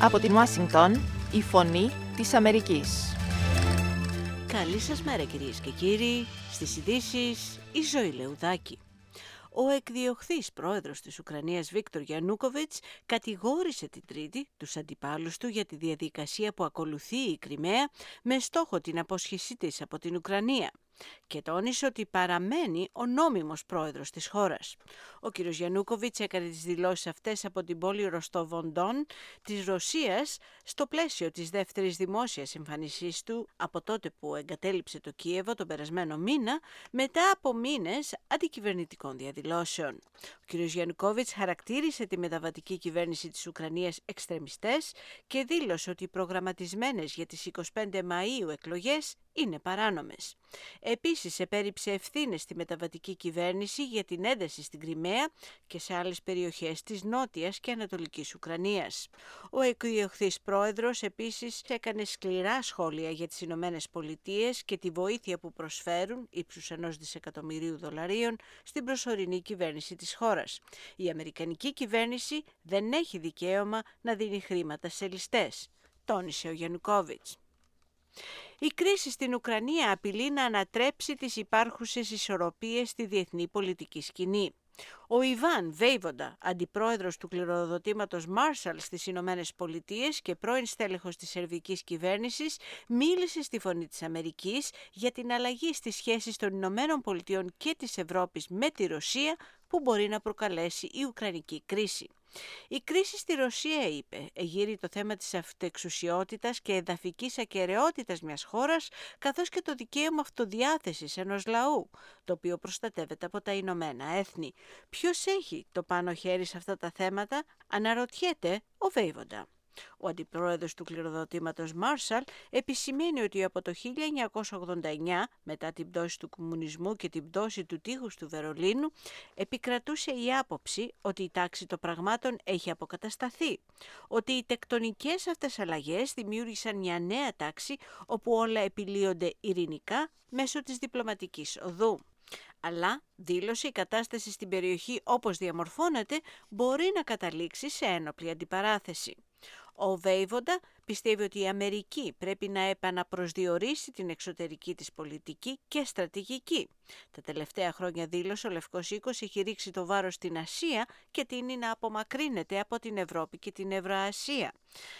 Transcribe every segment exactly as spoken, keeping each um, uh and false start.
Από την Ουάσιγκτον, η φωνή της Αμερικής. Καλή σας μέρα κυρίες και κύριοι, στις ειδήσεις η Ζωή Λεουδάκη. Ο εκδιωχθής πρόεδρος της Ουκρανίας Βίκτορ Γιαννούκοβιτς κατηγόρησε την Τρίτη τους αντιπάλους του για τη διαδικασία που ακολουθεί η Κριμαία με στόχο την απόσχησή της από την Ουκρανία και τόνισε ότι παραμένει ο νόμιμος πρόεδρος της χώρας. Ο κ. Γιαννούκοβιτς έκανε τις δηλώσεις αυτές από την πόλη Ροστοβ-ον-Ντόν της Ρωσίας στο πλαίσιο της δεύτερης δημόσιας εμφανισής του από τότε που εγκατέλειψε το Κίεβο τον περασμένο μήνα μετά από μήνες αντικυβερνητικών διαδηλώσεων. Ο κ. Γιαννούκοβιτς χαρακτήρισε τη μεταβατική κυβέρνηση της Ουκρανίας εξτρεμιστές και δήλωσε ότι οι προγραμματισμένες για τις εικοστή πέμπτη Μαΐου εκλογές είναι παράνομες. Επίσης, επέριψε ευθύνες στη μεταβατική κυβέρνηση για την ένταση στην Κριμαία και σε άλλες περιοχές της νότιας και ανατολικής Ουκρανίας. Ο εκδιωχθής πρόεδρος επίσης έκανε σκληρά σχόλια για τις Ηνωμένες Πολιτείες και τη βοήθεια που προσφέρουν ύψους ενός δισεκατομμυρίου δολαρίων στην προσωρινή κυβέρνηση της χώρας. Η αμερικανική κυβέρνηση δεν έχει δικαίωμα να δίνει χρήματα σε ληστές, τόνισε ο Γιαννούκοβιτς. Η κρίση στην Ουκρανία απειλεί να ανατρέψει τις υπάρχουσες ισορροπίες στη διεθνή πολιτική σκηνή. Ο Ιβάν Βέιβοντα, αντιπρόεδρος του κληροδοτήματος Μάρσαλ στις Ηνωμένες Πολιτείες και πρώην στέλεχος της σερβικής κυβέρνησης, μίλησε στη Φωνή της Αμερικής για την αλλαγή στις σχέσεις των Ηνωμένων Πολιτειών και της Ευρώπης με τη Ρωσία που μπορεί να προκαλέσει η Ουκρανική κρίση. Η κρίση στη Ρωσία, είπε, εγείρει το θέμα της αυτοεξουσιότητας και εδαφικής ακεραιότητας μιας χώρας, καθώς και το δικαίωμα αυτοδιάθεσης ενός λαού, το οποίο προστατεύεται από τα Ηνωμένα Έθνη. Ποιος έχει το πάνω χέρι σε αυτά τα θέματα, αναρωτιέται ο Βέιβοντα. Ο αντιπρόεδρος του κληροδοτήματος Μάρσαλ επισημαίνει ότι από το χίλια εννιακόσια ογδόντα εννιά, μετά την πτώση του κομμουνισμού και την πτώση του τείχους του Βερολίνου, επικρατούσε η άποψη ότι η τάξη των πραγμάτων έχει αποκατασταθεί, ότι οι τεκτονικές αυτές αλλαγές δημιούργησαν μια νέα τάξη όπου όλα επιλύονται ειρηνικά μέσω της διπλωματικής οδού. Αλλά, δήλωσε, η κατάσταση στην περιοχή όπως διαμορφώνεται μπορεί να καταλήξει σε ένοπλη αντιπαράθεση. Ο Βέιβοντα πιστεύει ότι η Αμερική πρέπει να επαναπροσδιορίσει την εξωτερική της πολιτική και στρατηγική. Τα τελευταία χρόνια, δήλωσε, ο Λευκός Οίκος έχει ρίξει το βάρος στην Ασία και τείνει να απομακρύνεται από την Ευρώπη και την Ευρωασία.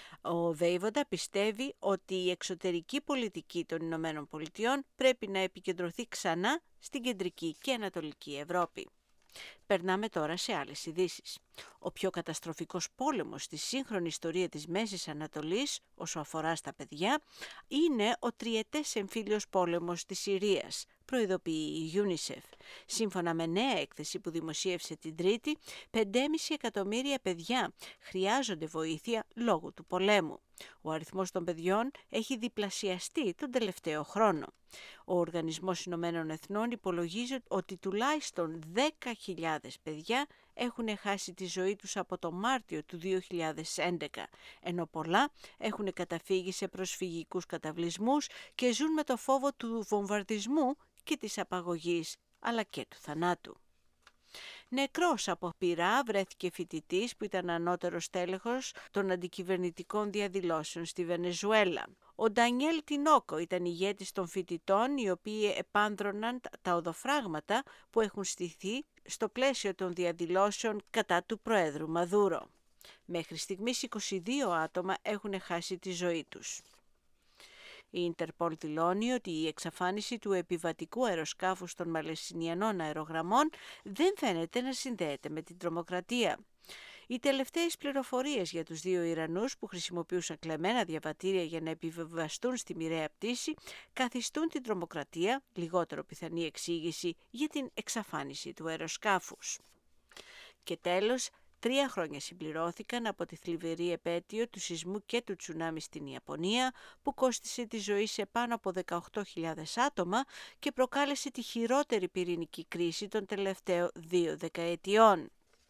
Ο Βέιβοντα πιστεύει ότι η εξωτερική πολιτική των Ηνωμένων Πολιτειών πρέπει να επικεντρωθεί ξανά στην κεντρική και ανατολική Ευρώπη. Περνάμε τώρα σε άλλες ειδήσεις. Ο πιο καταστροφικός πόλεμος στη σύγχρονη ιστορία της Μέσης Ανατολής, όσο αφορά στα παιδιά, είναι ο τριετές εμφύλιος πόλεμος της Συρίας, προειδοποιεί η UNICEF. Σύμφωνα με νέα έκθεση που δημοσίευσε την Τρίτη, πέντε κόμμα πέντε εκατομμύρια παιδιά χρειάζονται βοήθεια λόγω του πολέμου. Ο αριθμός των παιδιών έχει διπλασιαστεί τον τελευταίο χρόνο. Ο Οργανισμός Ηνωμένων Εθνών υπολογίζει ότι τουλάχιστον δέκα χιλιάδες παιδιά έχουν χάσει τη ζωή τους από το Μάρτιο του δύο χιλιάδες έντεκα, ενώ πολλά έχουν καταφύγει σε προσφυγικούς καταβλισμούς και ζουν με το φόβο του βομβαρδισμού και της απαγωγής, αλλά και του θανάτου. Νεκρός από πυρά βρέθηκε φοιτητής που ήταν ανώτερος τέλεχος των αντικυβερνητικών διαδηλώσεων στη Βενεζουέλα. Ο Ντανιέλ Τινόκο ήταν ηγέτης των φοιτητών οι οποίοι επάνδρωναν τα οδοφράγματα που έχουν στηθεί στο πλαίσιο των διαδηλώσεων κατά του Προέδρου Μαδούρο. Μέχρι στιγμής είκοσι δύο άτομα έχουν χάσει τη ζωή τους. Η Ιντερπολ δηλώνει ότι η εξαφάνιση του επιβατικού αεροσκάφους των Μαλαισινιανών αερογραμμών δεν φαίνεται να συνδέεται με την τρομοκρατία. Οι τελευταίες πληροφορίες για τους δύο Ιρανούς που χρησιμοποιούσαν κλεμμένα διαβατήρια για να επιβιβαστούν στη μοιραία πτήση καθιστούν την τρομοκρατία λιγότερο πιθανή εξήγηση για την εξαφάνιση του αεροσκάφους. Και τέλος, τρία χρόνια συμπληρώθηκαν από τη θλιβερή επέτειο του σεισμού και του τσουνάμι στην Ιαπωνία που κόστισε τη ζωή σε πάνω από δεκαοκτώ χιλιάδες άτομα και προκάλεσε τη χειρότερη πυρηνική κρίση των τελευταίων δύο δεκαετιών.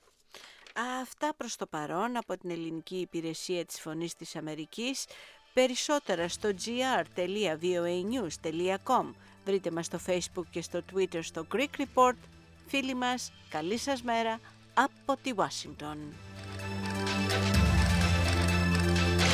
Αυτά προς το παρόν από την ελληνική υπηρεσία της Φωνής της Αμερικής. Περισσότερα στο gr τελεία voanews τελεία com. Βρείτε μας στο Facebook και στο Twitter στο Greek Report. Φίλοι μας, καλή σας μέρα από τη Ουάσιγκτον.